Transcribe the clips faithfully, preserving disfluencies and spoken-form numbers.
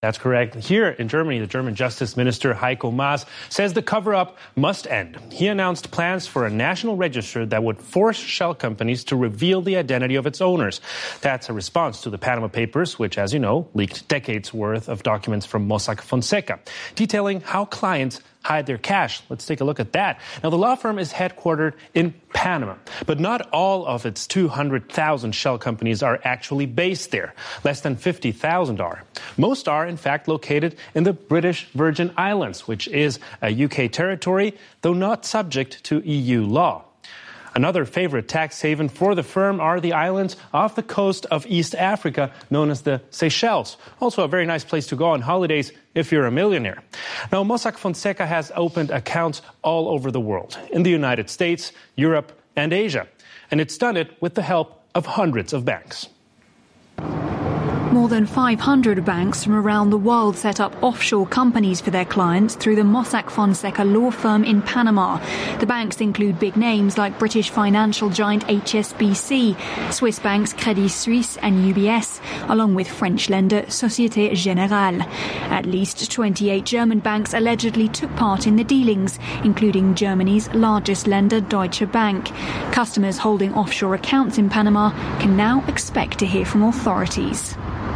That's correct. Here in Germany, the German Justice Minister Heiko Maas says the cover-up must end. He announced plans for a national register that would force shell companies to reveal the identity of its owners. That's a response to the Panama Papers, which, as you know, leaked decades' worth of documents from Mossack Fonseca, detailing how clients hide their cash. Let's take a look at that. Now, the law firm is headquartered in Panama, but not all of its two hundred thousand shell companies are actually based there. Less than fifty thousand are. Most are, in fact, located in the British Virgin Islands, which is a U K territory, though not subject to E U law. Another favorite tax haven for the firm are the islands off the coast of East Africa, known as the Seychelles. Also a very nice place to go on holidays if you're a millionaire. Now, Mossack Fonseca has opened accounts all over the world, in the United States, Europe, and Asia. And it's done it with the help of hundreds of banks. More than five hundred banks from around the world set up offshore companies for their clients through the Mossack Fonseca law firm in Panama. The banks include big names like British financial giant H S B C, Swiss banks Credit Suisse and U B S, along with French lender Société Générale. At least twenty-eight German banks allegedly took part in the dealings, including Germany's largest lender, Deutsche Bank. Customers holding offshore accounts in Panama can now expect to hear from authorities.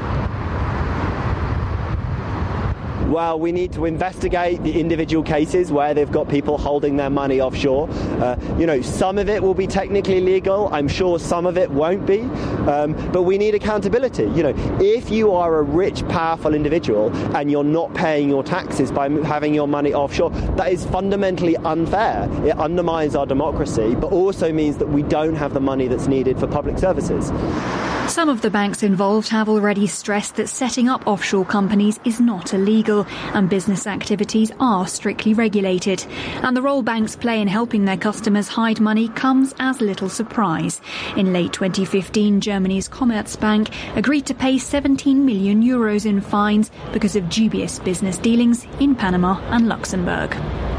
Well, we need to investigate the individual cases where they've got people holding their money offshore. Uh, you know, some of it will be technically legal. I'm sure some of it won't be. Um, but we need accountability. You know, if you are a rich, powerful individual and you're not paying your taxes by having your money offshore, that is fundamentally unfair. It undermines our democracy, but also means that we don't have the money that's needed for public services. Some of the banks involved have already stressed that setting up offshore companies is not illegal and business activities are strictly regulated. And the role banks play in helping their customers hide money comes as little surprise. In late twenty fifteen, Germany's Commerzbank agreed to pay seventeen million euros in fines because of dubious business dealings in Panama and Luxembourg.